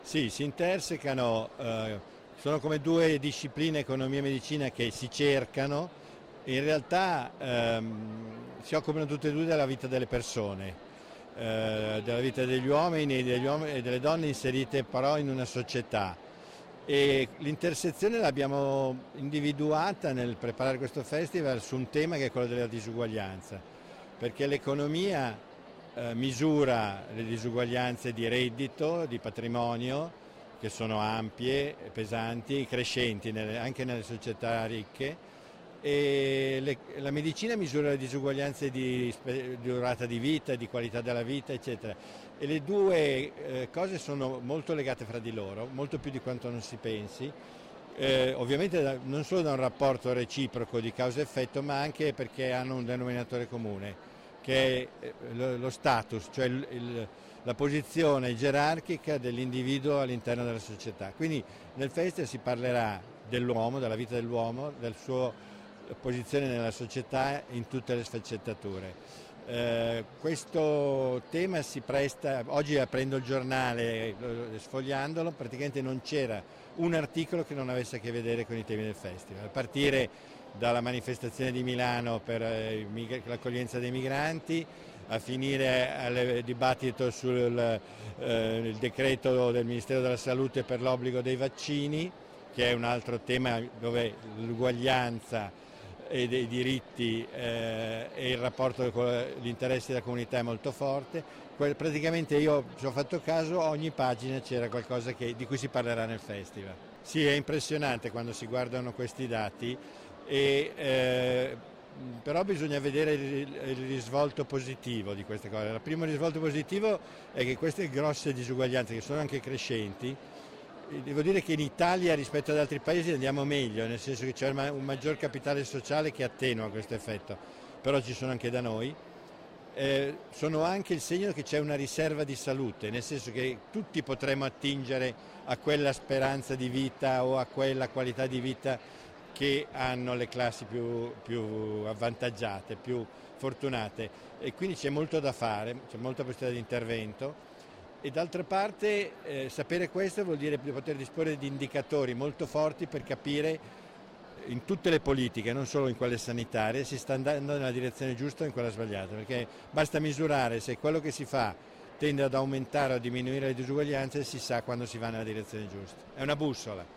Sì, si intersecano, sono come due discipline, economia e medicina, che si cercano e in realtà si occupano tutte e due della vita delle persone, della vita degli uomini e delle donne inserite però in una società. E l'intersezione l'abbiamo individuata nel preparare questo festival su un tema che è quello della disuguaglianza, perché l'economia misura le disuguaglianze di reddito, di patrimonio, che sono ampie, pesanti, crescenti anche nelle società ricche, e la medicina misura le disuguaglianze di durata di vita, di qualità della vita, eccetera. E le due cose sono molto legate fra di loro, molto più di quanto non si pensi. Ovviamente non solo da un rapporto reciproco di causa-effetto, ma anche perché hanno un denominatore comune, che è lo status, cioè la posizione gerarchica dell'individuo all'interno della società. Quindi nel festival si parlerà dell'uomo, della vita dell'uomo, del suo posizione nella società in tutte le sfaccettature. Questo tema si presta, oggi aprendo il giornale, sfogliandolo, praticamente non c'era un articolo che non avesse a che vedere con i temi del festival, a partire dalla manifestazione di Milano per l'accoglienza dei migranti, a finire al dibattito sul decreto del Ministero della Salute per l'obbligo dei vaccini, che è un altro tema dove l'uguaglianza e dei diritti e il rapporto con gli interessi della comunità è molto forte. Praticamente io ci ho fatto caso, ogni pagina c'era qualcosa di cui si parlerà nel festival. Sì, è impressionante quando si guardano questi dati, però bisogna vedere il risvolto positivo di queste cose. Il primo risvolto positivo è che queste grosse disuguaglianze, che sono anche crescenti, devo dire che in Italia rispetto ad altri paesi andiamo meglio, nel senso che c'è un maggior capitale sociale che attenua questo effetto, però ci sono anche da noi. Sono anche il segno che c'è una riserva di salute, nel senso che tutti potremo attingere a quella speranza di vita o a quella qualità di vita che hanno le classi più avvantaggiate, più fortunate, e quindi c'è molto da fare, c'è molta possibilità di intervento. E d'altra parte sapere questo vuol dire poter disporre di indicatori molto forti per capire in tutte le politiche, non solo in quelle sanitarie, si sta andando nella direzione giusta o in quella sbagliata, perché basta misurare se quello che si fa tende ad aumentare o a diminuire le disuguaglianze e si sa quando si va nella direzione giusta. È una bussola.